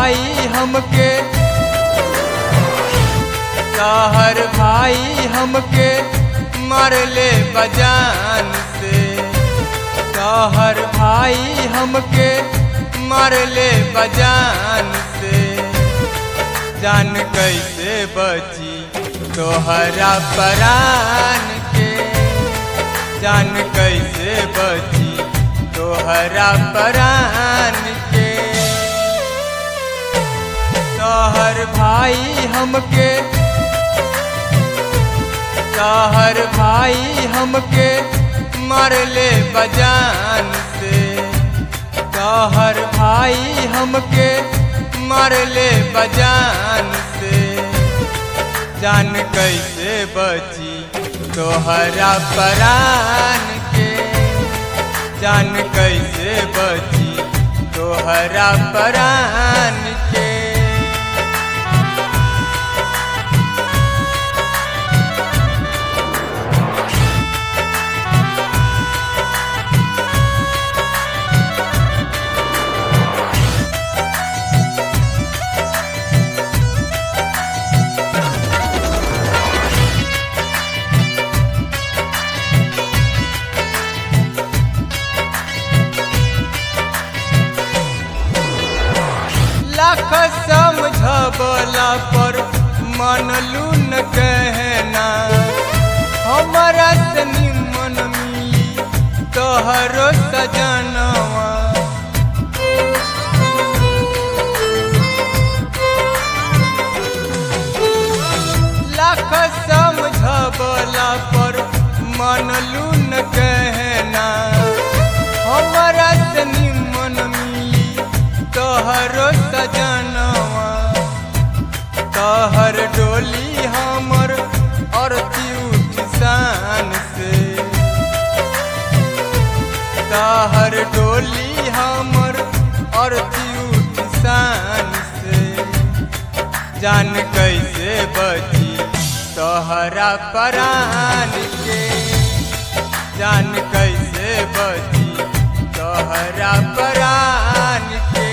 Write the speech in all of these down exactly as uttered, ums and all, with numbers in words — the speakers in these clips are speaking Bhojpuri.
भाई हमके तोहर भाई हमके मारले बजान से। तोहर भाई हमके मारले बजान से। जान कैसे बची तोहरा परान के। जान कैसे बची तोहरा परान के। तोहर भाई हमके तोहर भाई हमके मारले बजान से। तोहर भाई हमके मारले बजान से। जान कैसे बची तोहरा परान के। जान कैसे बची तोहरा परान के। लाख समझबला पर मानलू न कहना। हमारा से निमन मिली तोहरो सजनवा। लाख समझबला पर मानलू न कहना। हमारा से निमन मिली तोहरो सजनवा। तोहर डोली हमर अरती उठ शान से। तोहर डोली हमर अरती उठ शान से। जान कैसे बची तोहरा परान के। जान कैसे बची तोहरा परान के।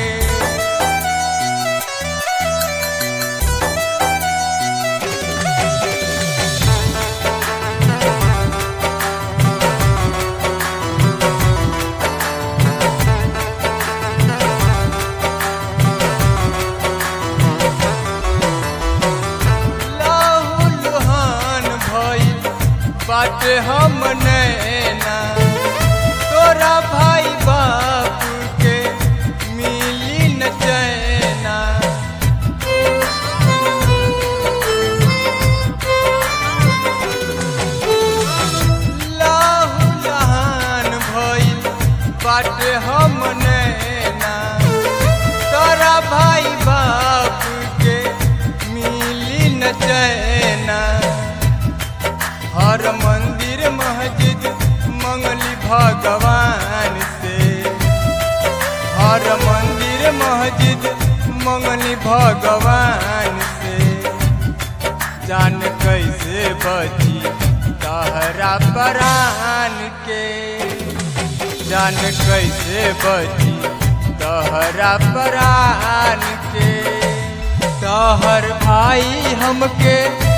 बाट हम नैना तोरा भाई बाप के मिली न चैना। लाहू लहान भइल बाट हम नैना तोरा भाई बाप के मिली न चैना। हर मंदिर मस्जिद मंगली भगवान से। हर मंदिर मस्जिद मंगली भगवान से। जान कैसे बची तोहरा परान के। जान कैसे बची तोहरा परान के। तोहर भाई हमके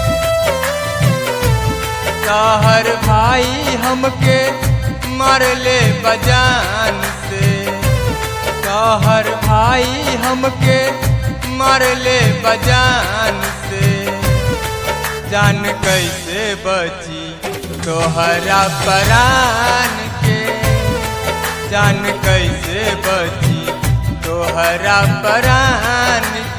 तोहर भाई हमके मारले बजान से। तोहर भाई हमके मारले बजान से। जान कैसे बची तोहरा परान के। जान कैसे बची तोहरा परान